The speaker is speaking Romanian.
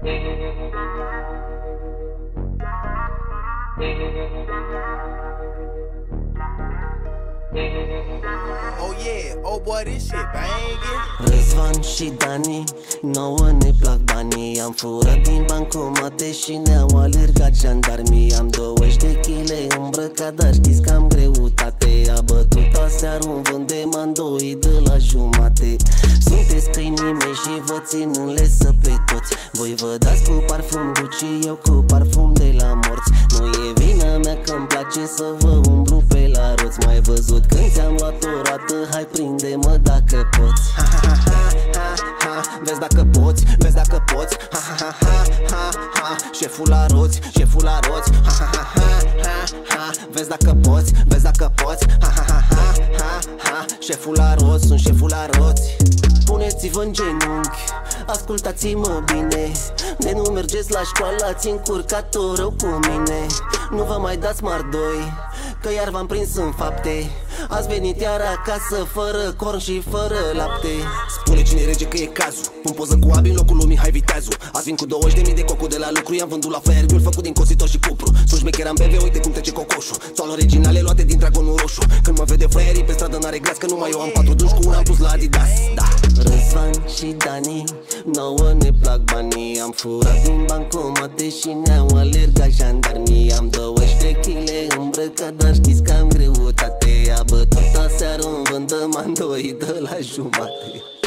Oh yeah, oh boy, this shit bangin'. Răzvan și Dani, nouă ne plac banii. Am furat din bancomate și ne-au alergat jandarmii. Am 20 de chile îmbrăcat, dar știți că am greutate. A bătut aseară un vânt de mandoi de la jumate. Sunteți câinii mei și vă țin în lesă pe toți. Voi vă dați cu parfum Gucci, eu cu parfum de la morți. Nu e vina mea că-mi place să vă umblu pe la roți. Mai văzut când ți-am luat o rată, hai prinde-mă dacă poți. Ha ha ha ha ha, vezi dacă poți, vezi dacă poți. Ha ha ha ha ha, șeful la roți, șeful la roți. Ha ha ha ha ha, vezi dacă poți, vezi dacă poți. Ha ha ha ha ha, șeful la roți, sunt șeful la roți. Puneți-vă în genunchi, ascultați-mă bine. De nu mergeți la școală, ați încurcat-o rău cu mine. Nu vă mai dați mardoi, că iar v-am prins în fapte. Ați venit iar acasă, fără corn și fără lapte. Spune cine rege că e cazul. Pun poză cu Abi în locul lui Mihai Viteazu. Azi vin cu 20.000 de cocu de la lucru. I-am vândut la Fairgul, făcut din cositor și cupru. Sunt șmecher, am BV, uite cum trece cocoșul. Țoală originale luate din Dragonul Roșu. Când mă vede fraierii pe stradă n-are gras, că numai eu am 4 duși cu una în plus la Adidas. Da. Răzvan și Dani, nouă ne plac banii. Am furat din bancomate și ne-au alergat jandarmii. Am 20 de chile îmbrăcat, dar știți că am greutate. A bătut aseară un vânt de mandoi de la jumate.